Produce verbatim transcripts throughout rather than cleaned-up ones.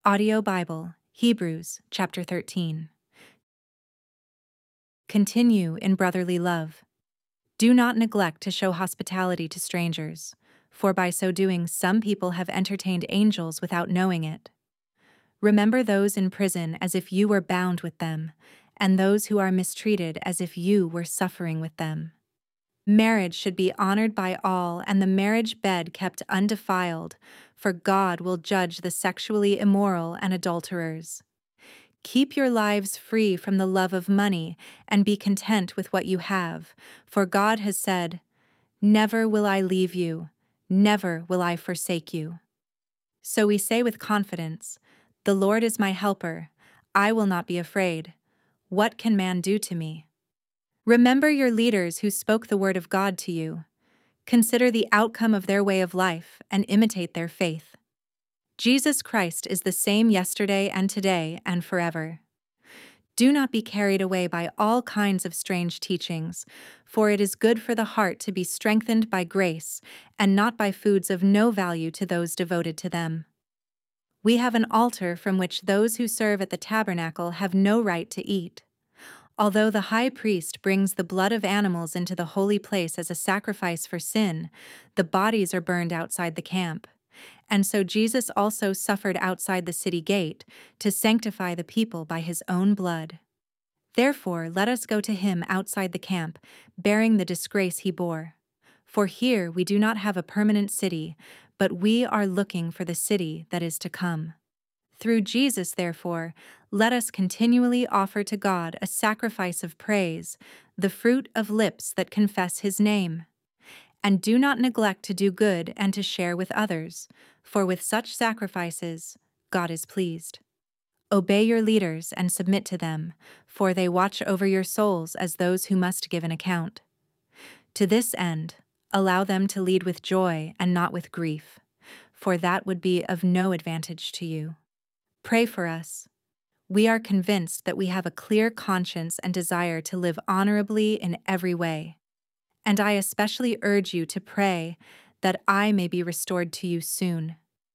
Audio Bible, Hebrews, chapter thirteen. Continue in brotherly love. Do not neglect to show hospitality to strangers, for by so doing some people have entertained angels without knowing it. Remember those in prison as if you were bound with them, and those who are mistreated as if you were suffering with them. Marriage should be honored by all and the marriage bed kept undefiled, for God will judge the sexually immoral and adulterers. Keep your lives free from the love of money and be content with what you have, for God has said, "Never will I leave you, never will I forsake you." So we say with confidence, "The Lord is my helper, I will not be afraid. What can man do to me?" Remember your leaders who spoke the word of God to you. Consider the outcome of their way of life and imitate their faith. Jesus Christ is the same yesterday and today and forever. Do not be carried away by all kinds of strange teachings, for it is good for the heart to be strengthened by grace and not by foods of no value to those devoted to them. We have an altar from which those who serve at the tabernacle have no right to eat. Although the high priest brings the blood of animals into the holy place as a sacrifice for sin, the bodies are burned outside the camp. And so Jesus also suffered outside the city gate to sanctify the people by his own blood. Therefore, let us go to him outside the camp, bearing the disgrace he bore. For here we do not have a permanent city, but we are looking for the city that is to come. Through Jesus, therefore, let us continually offer to God a sacrifice of praise, the fruit of lips that confess his name. And do not neglect to do good and to share with others, for with such sacrifices, God is pleased. Obey your leaders and submit to them, for they watch over your souls as those who must give an account. To this end, allow them to lead with joy and not with grief, for that would be of no advantage to you. Pray for us. We are convinced that we have a clear conscience and desire to live honorably in every way. And I especially urge you to pray that I may be restored to you soon.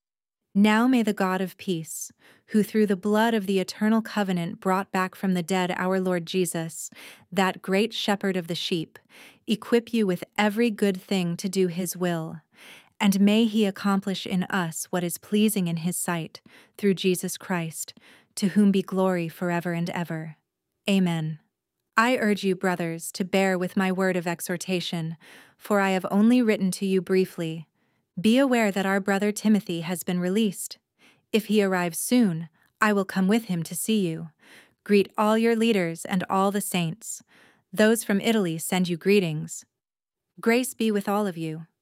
Now may the God of peace, who through the blood of the eternal covenant brought back from the dead our Lord Jesus, that great shepherd of the sheep, equip you with every good thing to do his will. And may he accomplish in us what is pleasing in his sight, through Jesus Christ, to whom be glory forever and ever. Amen. I urge you, brothers, to bear with my word of exhortation, for I have only written to you briefly. Be aware that our brother Timothy has been released. If he arrives soon, I will come with him to see you. Greet all your leaders and all the saints. Those from Italy send you greetings. Grace be with all of you.